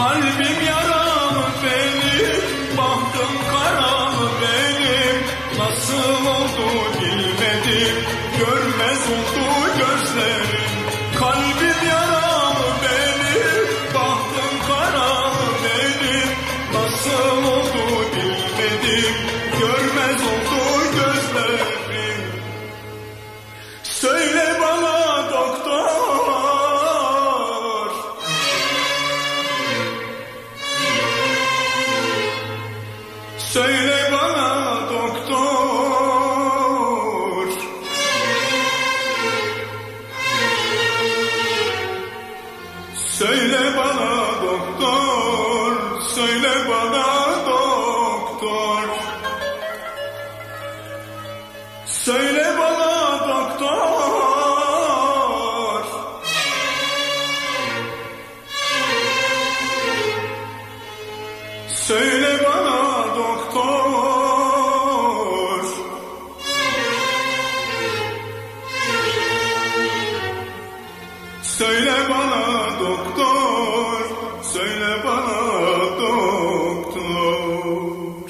Kalbim yaralı benim, bahtım karalı benim. Nasıl oldu bilmedim, görmez oldu gözlerim. Kalbim yaralı benim, bahtım karalı benim. Nasıl oldu bilmedim, görmez oldu gözlerim. Söyle bana doktor, söyle bana doktor, söyle bana doktor, söyle bana doktor, söyle bana doktor, söyle bana doktor, söyle bana doktor, söyle bana doktor.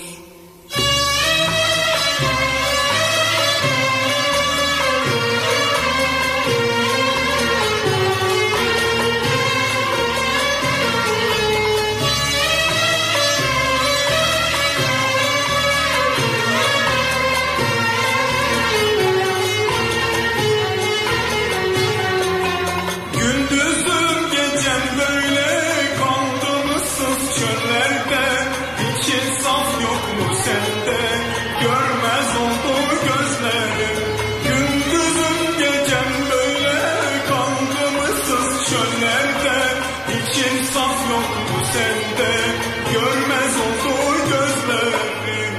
Gündüzüm gecem böyle kaldım ıssız çöllerde. Hiç insaf yok mu sende, görmez oldu gözlerim. Gündüzüm gecem böyle kaldım ıssız çöllerde. Hiç insaf yok mu sende, görmez oldu gözlerim.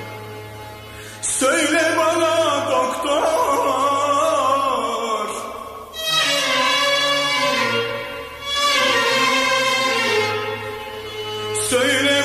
Söyle bana doktor, söyle